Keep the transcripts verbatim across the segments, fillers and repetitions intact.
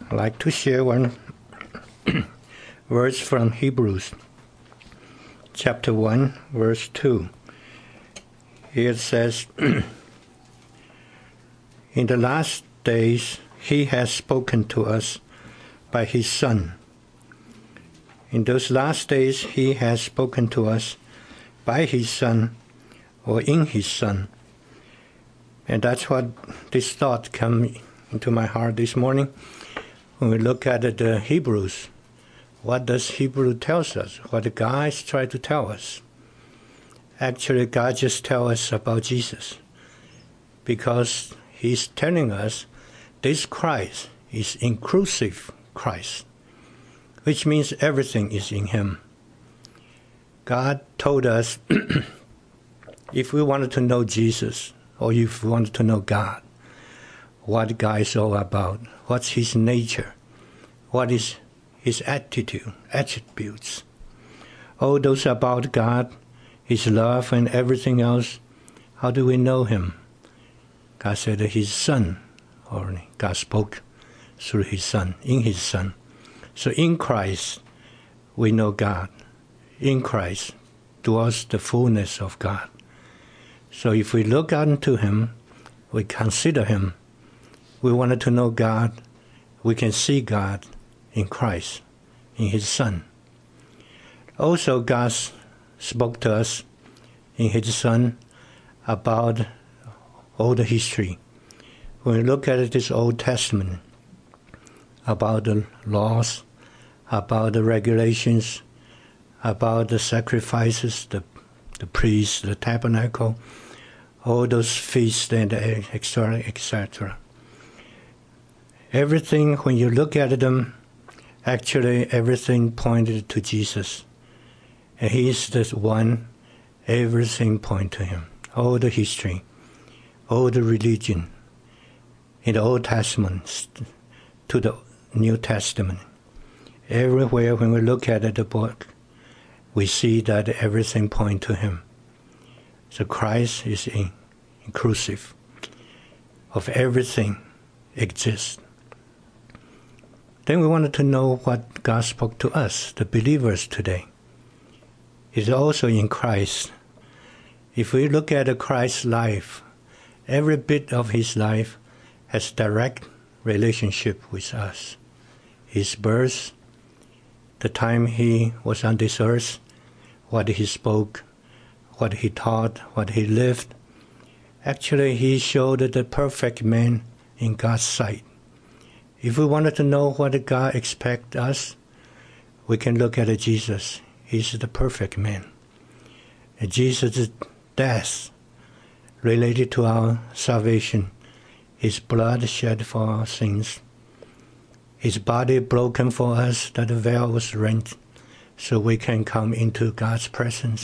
I'd like to share one verse from Hebrews, chapter one, verse two. Here it says, in the last days he has spoken to us by his Son. In those last days he has spoken to us by his Son, or in his Son. And that's what this thought came into my heart this morning. When we look at the Hebrews, what does Hebrew tells us? What the guys try to tell us? Actually, God just tells us about Jesus, because he's telling us this Christ is inclusive Christ, which means everything is in him. God told us if we wanted to know Jesus, or if we wanted to know God, what God is all about, what's his nature, what is his attitude, attributes, all those about God, his love and everything else, how do we know him? God said that his Son, or God spoke through his Son, in his Son. So in Christ, we know God. In Christ dwells the fullness of God. So if we look unto him, we consider him, we wanted to know God, we can see God in Christ, in his Son. Also, God spoke to us in his Son about all the history. When we look at this Old Testament, about the laws, about the regulations, about the sacrifices, the, the priests, the tabernacle, all those feasts, and et cetera, et cetera. Everything, when you look at them, actually everything pointed to Jesus. And he is the one, everything points to him. All the history, all the religion, in the Old Testament to the New Testament. Everywhere when we look at the book, we see that everything points to him. So Christ is in, inclusive of everything exists. Then we wanted to know what God spoke to us, the believers today. It's also in Christ. If we look at Christ's life, every bit of his life has direct relationship with us. His birth, the time he was on this earth, what he spoke, what he taught, what he lived. Actually, he showed the perfect man in God's sight. If we wanted to know what God expects us, we can look at Jesus. He's the perfect man. And Jesus' death related to our salvation, his blood shed for our sins, his body broken for us, that the veil was rent, so we can come into God's presence.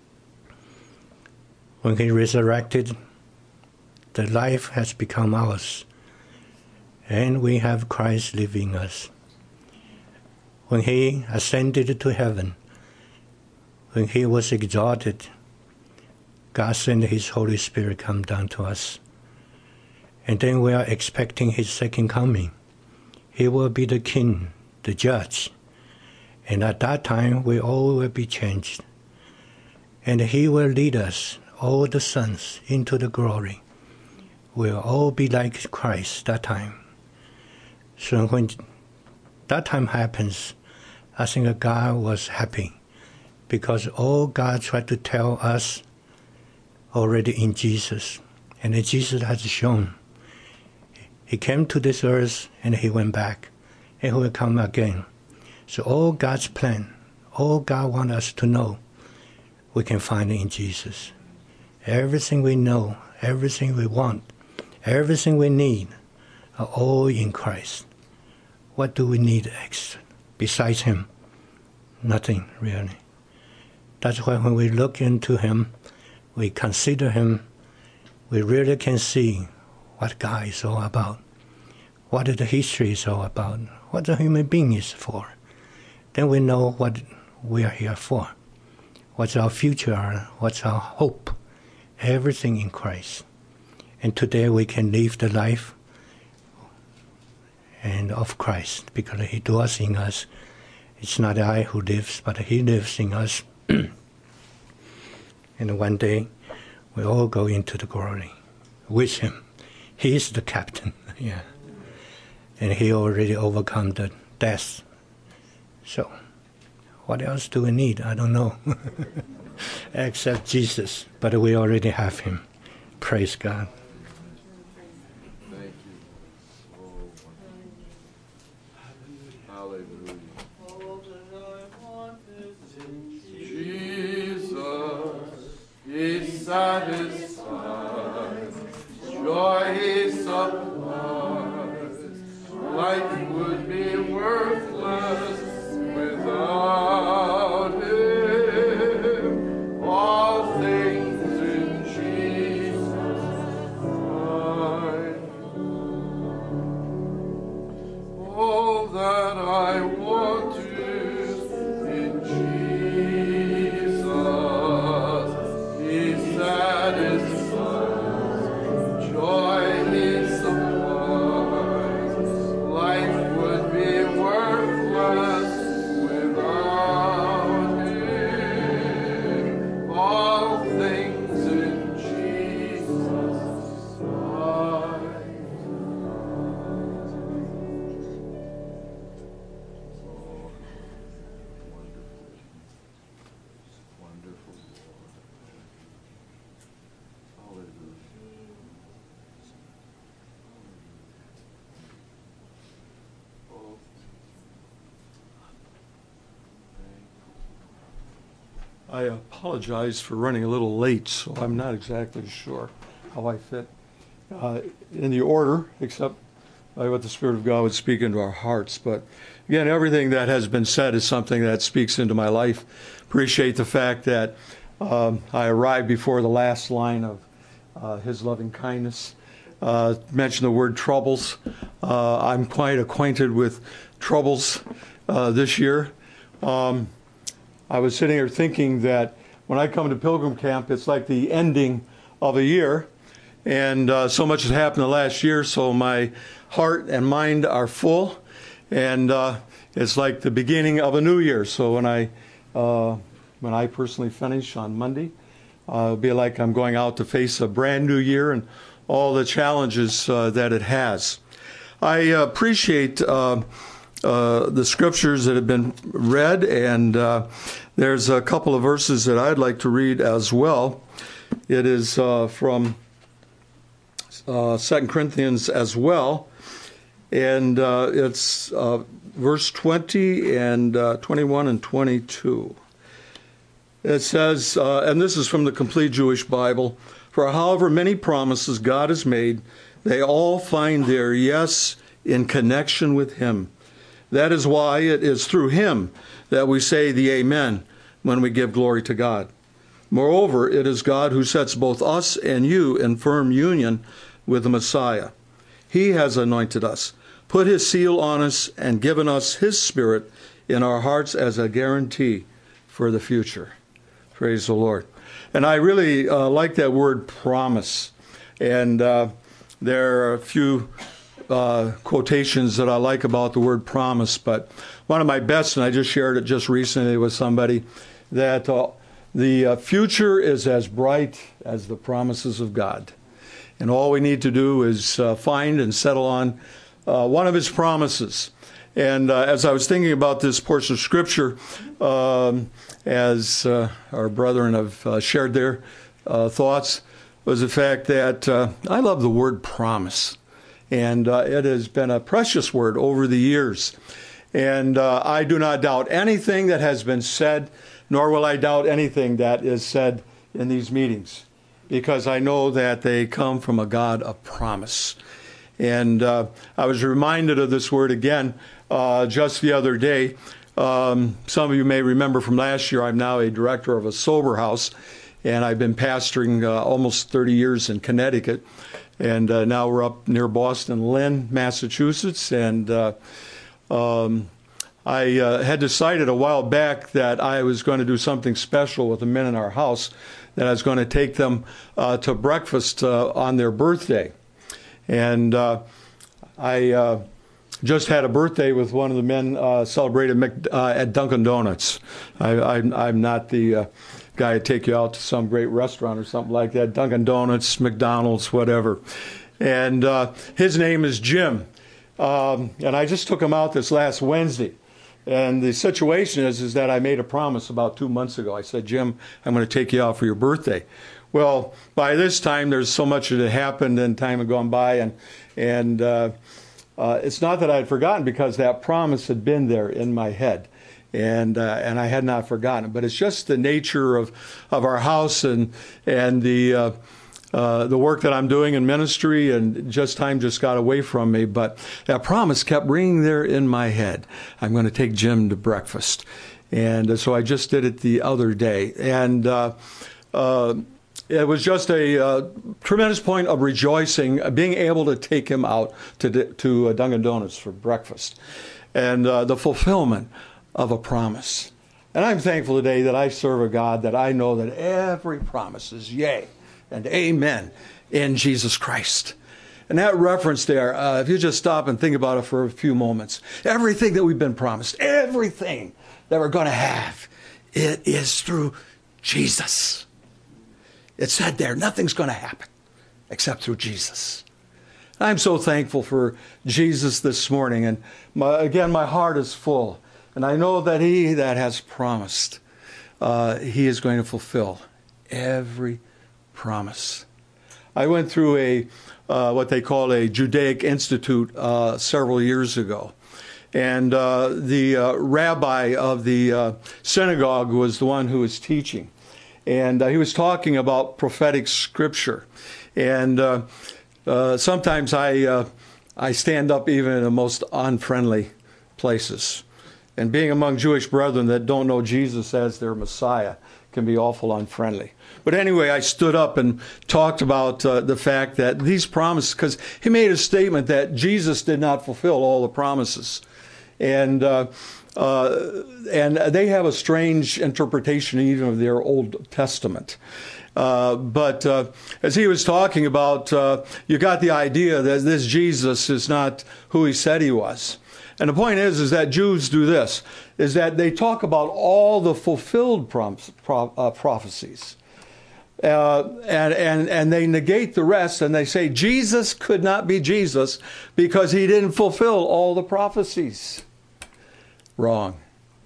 When he resurrected, the life has become ours, and we have Christ living us. When he ascended to heaven, when he was exalted, God sent his Holy Spirit come down to us. And then we are expecting his second coming. He will be the king, the judge. And at that time, we all will be changed. And he will lead us, all the sons, into the glory. We'll all be like Christ that time. So when that time happens, I think God was happy, because all God tried to tell us already in Jesus. And Jesus has shown. He came to this earth and he went back, and he will come again. So all God's plan, all God wants us to know, we can find in Jesus. Everything we know, everything we want, everything we need are all in Christ. What do we need extra besides him? Nothing, really. That's why when we look into him, we consider him, we really can see what God is all about, what the history is all about, what the human being is for. Then we know what we are here for, what's our future, what's our hope, everything in Christ. And today we can live the life and of Christ, because he dwells in us. It's not I who lives, but he lives in us. And one day, we all go into the glory with him. He is the captain, yeah. And he already overcome the death. So, what else do we need? I don't know. Except Jesus. But we already have him. Praise God. Thank you. Oh, hallelujah. Jesus is satisfied. Joy is supplied. Life would be worthless without him. All things in Jesus find. All that I want to in Jesus is satisfied. Joy is supplied. Life would be worthless without him. All things in Jesus find. Wonderful Lord. Hallelujah. Oh, I apologize for running a little late, so I'm not exactly sure how I fit uh, in the order, except by what the Spirit of God would speak into our hearts. But again, everything that has been said is something that speaks into my life. Appreciate the fact that um, I arrived before the last line of uh, His loving kindness. Uh, mention the word troubles. Uh, I'm quite acquainted with troubles uh, this year. Um, I was sitting here thinking that when I come to Pilgrim Camp, it's like the ending of a year. And uh, so much has happened the last year, so my heart and mind are full. And uh, it's like the beginning of a new year. So when I uh, when I personally finish on Monday, uh, it'll be like I'm going out to face a brand new year and all the challenges uh, that it has. I appreciate uh, uh, the scriptures that have been read, and uh, there's a couple of verses that I'd like to read as well. It is uh, from uh, Second Corinthians as well, and uh, it's uh, verse twenty and uh, twenty-one and twenty-two. It says, uh, and this is from the Complete Jewish Bible, "For however many promises God has made, they all find their yes in connection with Him. That is why it is through Him that we say the Amen when we give glory to God. Moreover, it is God who sets both us and you in firm union with the Messiah. He has anointed us, put His seal on us, and given us His Spirit in our hearts as a guarantee for the future." Praise the Lord. And I really uh, like that word promise. And uh, there are a few uh, quotations that I like about the word promise. But one of my best, and I just shared it just recently with somebody, that uh, the uh, future is as bright as the promises of God. And all we need to do is uh, find and settle on uh, one of His promises. And uh, as I was thinking about this portion of Scripture, um, as uh, our brethren have uh, shared their uh, thoughts, was the fact that uh, I love the word promise. And uh, it has been a precious word over the years. And uh, I do not doubt anything that has been said, nor will I doubt anything that is said in these meetings, because I know that they come from a God of promise. And uh, I was reminded of this word again uh, just the other day. Um, some of you may remember from last year, I'm now a director of a sober house, and I've been pastoring uh, almost thirty years in Connecticut. And uh, now we're up near Boston, Lynn, Massachusetts. And uh, um, I uh, had decided a while back that I was going to do something special with the men in our house, that I was going to take them uh, to breakfast uh, on their birthday. And uh, I uh, just had a birthday with one of the men uh, celebrated Mc, uh, at Dunkin' Donuts. I, I, I'm not the uh, guy to take you out to some great restaurant or something like that. Dunkin' Donuts, McDonald's, whatever. And uh, his name is Jim. Um, and I just took him out this last Wednesday. And the situation is, is that I made a promise about two months ago. I said, Jim, I'm going to take you out for your birthday. Well, by this time, there's so much that had happened and time had gone by. And, and uh, uh, it's not that I had forgotten, because that promise had been there in my head. And uh, and I had not forgotten it. But it's just the nature of, of our house and, and the... Uh, Uh, the work that I'm doing in ministry, and just time just got away from me. But that promise kept ringing there in my head. I'm going to take Jim to breakfast. And uh, so I just did it the other day. And uh, uh, it was just a uh, tremendous point of rejoicing, uh, being able to take him out to, to uh, Dunkin' Donuts for breakfast. And uh, the fulfillment of a promise. And I'm thankful today that I serve a God that I know that every promise is yea and amen in Jesus Christ. And that reference there, uh, if you just stop and think about it for a few moments, everything that we've been promised, everything that we're going to have, it is through Jesus. It said there, nothing's going to happen except through Jesus. I'm so thankful for Jesus this morning. And my, again, my heart is full. And I know that he that has promised, uh, he is going to fulfill every promise. I went through a uh, what they call a Judaic Institute uh, several years ago. And uh, the uh, rabbi of the uh, synagogue was the one who was teaching. And uh, he was talking about prophetic scripture. And uh, uh, sometimes I, uh, I stand up even in the most unfriendly places. And being among Jewish brethren that don't know Jesus as their Messiah can be awful unfriendly. But anyway, I stood up and talked about uh, the fact that these promises, because he made a statement that Jesus did not fulfill all the promises. And uh, uh, and they have a strange interpretation even of their Old Testament. Uh, but uh, as he was talking about, uh, you got the idea that this Jesus is not who he said he was. And the point is, is that Jews do this, is that they talk about all the fulfilled prom- pro- uh, prophecies. Uh, and, and, and they negate the rest, and they say Jesus could not be Jesus because he didn't fulfill all the prophecies. Wrong.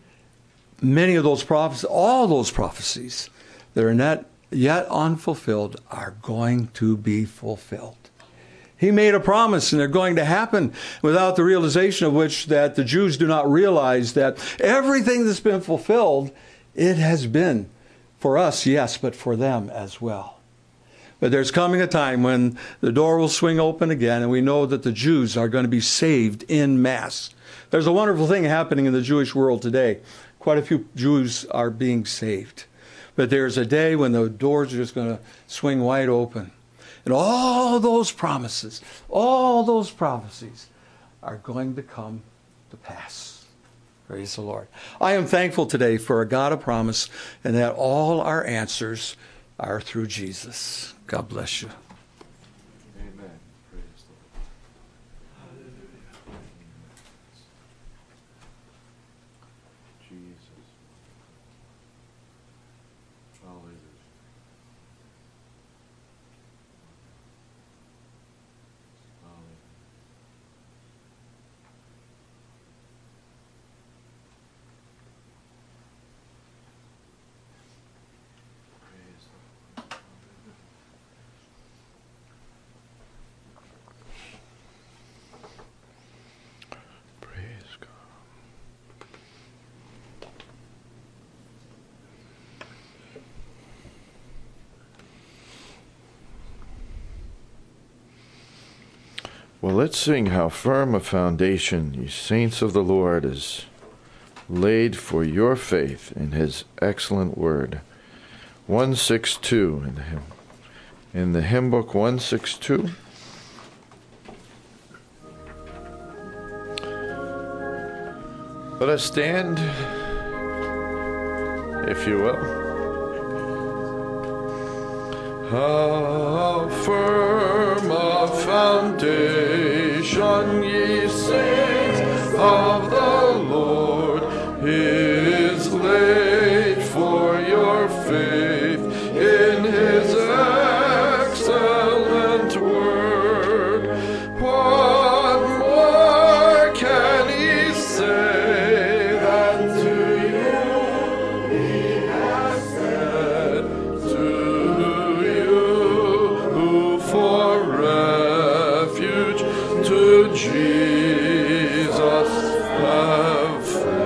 Many of those prophecies, all those prophecies that are not yet unfulfilled are going to be fulfilled. He made a promise, and they're going to happen, without the realization of which that the Jews do not realize that everything that's been fulfilled, it has been for us, yes, but for them as well. But there's coming a time when the door will swing open again, and we know that the Jews are going to be saved in mass. There's a wonderful thing happening in the Jewish world today. Quite a few Jews are being saved. But there's a day when the doors are just going to swing wide open. And all those promises, all those prophecies are going to come to pass. Praise the Lord. I am thankful today for a God of promise, and that all our answers are through Jesus. God bless you. Amen. Praise the Lord. Hallelujah. Jesus. Hallelujah. Well, let's sing How Firm a Foundation, Ye Saints of the Lord, is laid for your faith in his excellent word. one sixty-two in the hymn. In the hymn book one sixty-two. Let us stand, if you will. How firm a foundation, ye say. of the Lord is laid for your faith in his excellent word. What more can he say than to you he has said to you who for refuge to Jesus have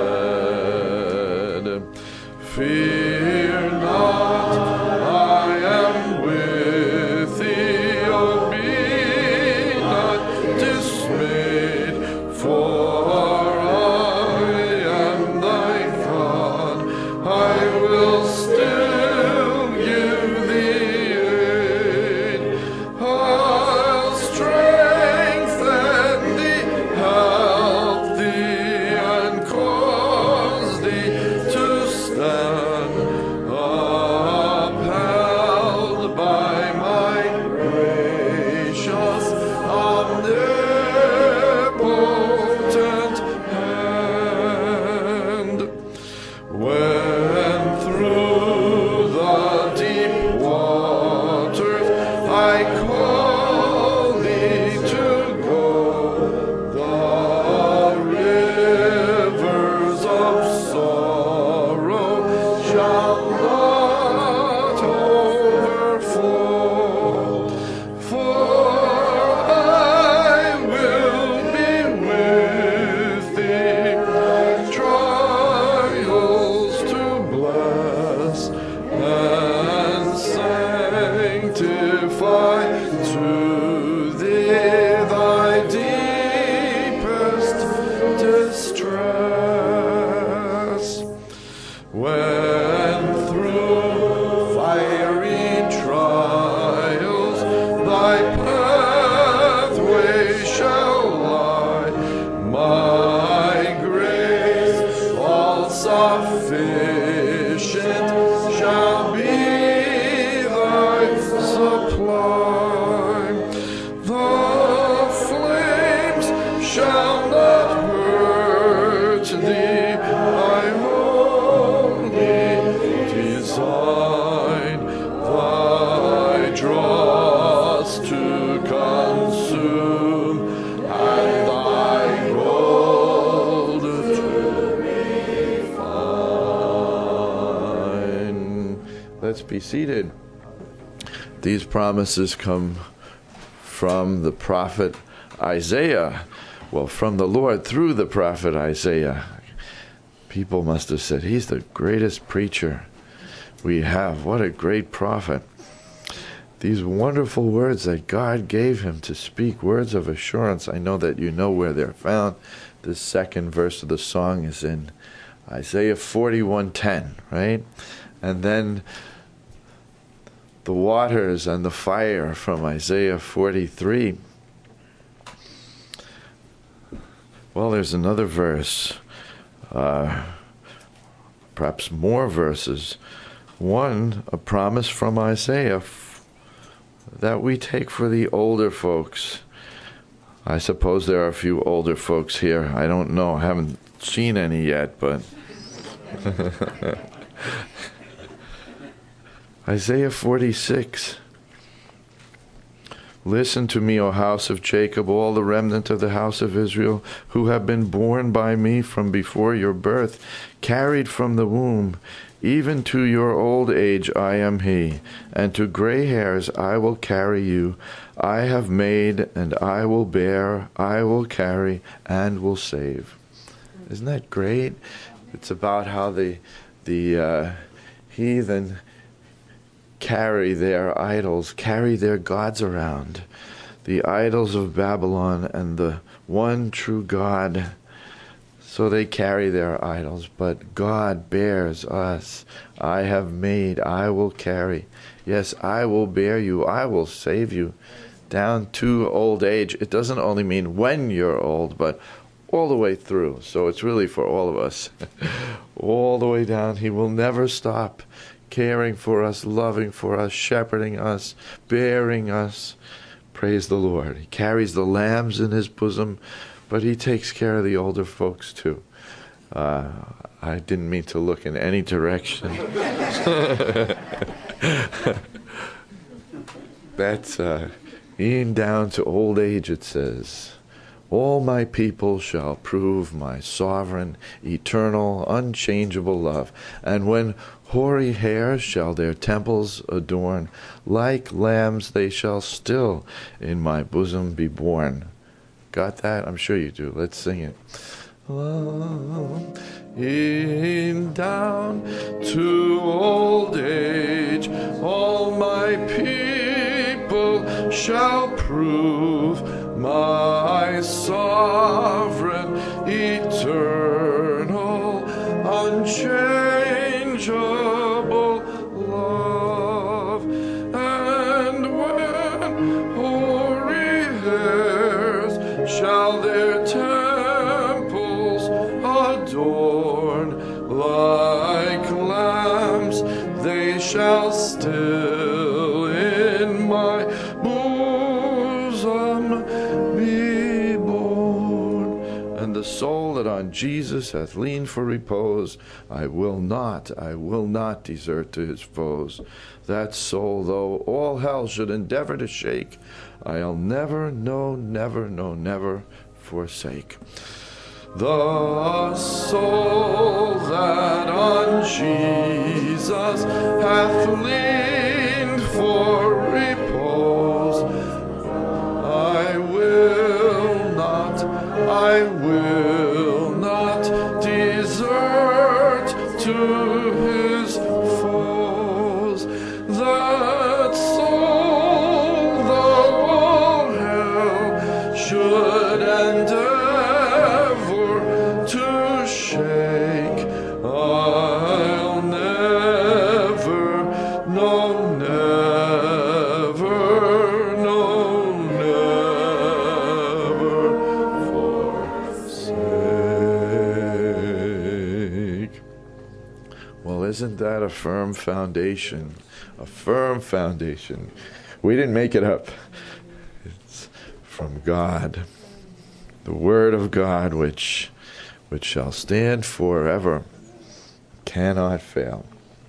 fled? Fear not, I am with thee, oh be not dismayed, for I am thy God. I will still give thee aid. I'll strengthen thee, help thee, and cause thee to stand, upheld by my gracious, omnipotent hand. When through the deep waters I call thee to go, the rivers of sorrow shall not overflow, for I will be with thee, trials to bless and sanctify, to thee thy deepest distress. When through fiery trials thy pathway shall lie, my grace all sufficient shall be thy supply. The flames shall not hurt thee, I only design thy dross to consume, and thy gold to refine. Let's be seated. These promises come from the prophet Isaiah. Well, from the Lord through the prophet Isaiah. People must have said, he's the greatest preacher we have. What a great prophet. These wonderful words that God gave him to speak, words of assurance. I know that you know where they're found. The second verse of the song is in Isaiah forty-one ten, right? And then the waters and the fire from Isaiah forty-three. Well, there's another verse, uh, perhaps more verses. One, a promise from Isaiah f- that we take for the older folks. I suppose there are a few older folks here. I don't know. I haven't seen any yet, but Isaiah forty-six. Listen to me, O house of Jacob, all the remnant of the house of Israel, who have been born by me from before your birth, carried from the womb. Even to your old age I am he, and to gray hairs I will carry you. I have made, and I will bear, I will carry, and will save. Isn't that great? It's about how the the uh, heathen carry their idols, carry their gods around, the idols of Babylon and the one true God. So they carry their idols, but God bears us. I have made, I will carry. Yes, I will bear you, I will save you down to old age. It doesn't only mean when you're old, but all the way through. So it's really for all of us. All the way down. He will never stop caring for us, loving for us, shepherding us, bearing us. Praise the Lord. He carries the lambs in his bosom, but he takes care of the older folks too. Uh, I didn't mean to look in any direction. That's uh, e'en down to old age, it says. All my people shall prove my sovereign, eternal, unchangeable love. And when hoary hairs shall their temples adorn, like lambs they shall still in my bosom be born. Got that? I'm sure you do. Let's sing it. In down to old age, all my people shall prove my sovereign, eternal, unchangeable love. And when hoary hairs shall their temples adorn, like lambs they shall still in my bosom be born. And the soul that on Jesus hath leaned for repose, I will not, I will not desert to his foes. That soul, though all hell should endeavor to shake, I'll never, no, never, no, never forsake. The soul that on Jesus hath leaned for repose, I will not, I will not desert to his foes. That soul, though all hell should endeavor to shake, I'll never, no, never, no, never forsake. Well, isn't that a firm foundation? A firm foundation. We didn't make it up. It's from God. The word of God, which which shall stand forever, cannot fail.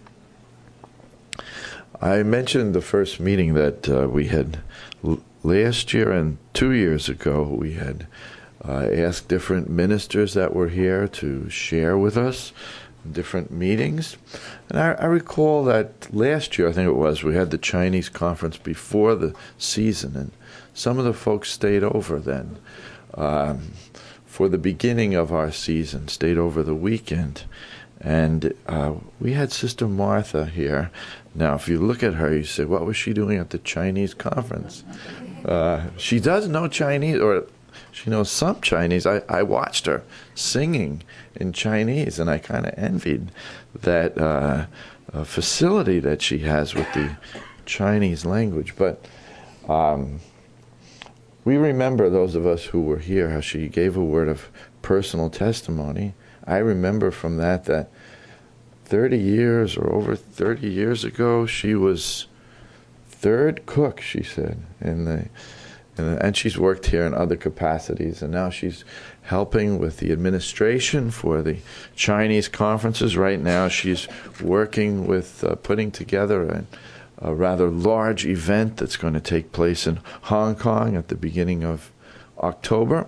I mentioned the first meeting that uh, we had l- last year and two years ago. We had uh, asked different ministers that were here to share with us different meetings. And I, I recall that last year, I think it was, we had the Chinese conference before the season, and some of the folks stayed over then. Um, for the beginning of our season, stayed over the weekend. And uh, we had Sister Martha here. Now, if you look at her, you say, what was she doing at the Chinese conference? Uh, she does know Chinese, or she knows some Chinese. I, I watched her singing in Chinese, and I kind of envied that uh, uh, facility that she has with the Chinese language. But um, we remember, those of us who were here, how she gave a word of personal testimony. I remember from that that thirty years or over thirty years ago, she was third cook, she said, in the, in the, and she's worked here in other capacities, and now she's helping with the administration for the Chinese conferences. Right now she's working with uh, putting together a a rather large event that's going to take place in Hong Kong at the beginning of October.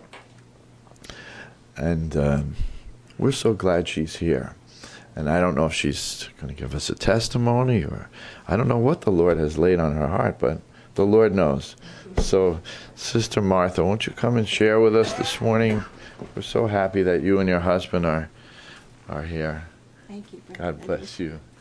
And um, we're so glad she's here. And I don't know if she's going to give us a testimony, or I don't know what the Lord has laid on her heart, but the Lord knows. So, Sister Martha, won't you come and share with us this morning? We're so happy that you and your husband are, are here. Thank you. God bless you.